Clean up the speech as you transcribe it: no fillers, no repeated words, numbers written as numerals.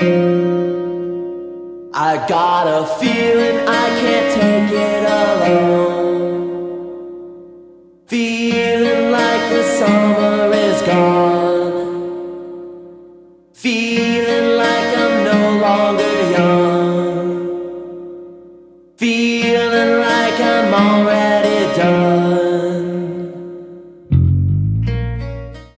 I got a feeling I can't take it alone. Feeling like the summer is gone. Feeling like I'm no longer young. Feeling like I'm already done.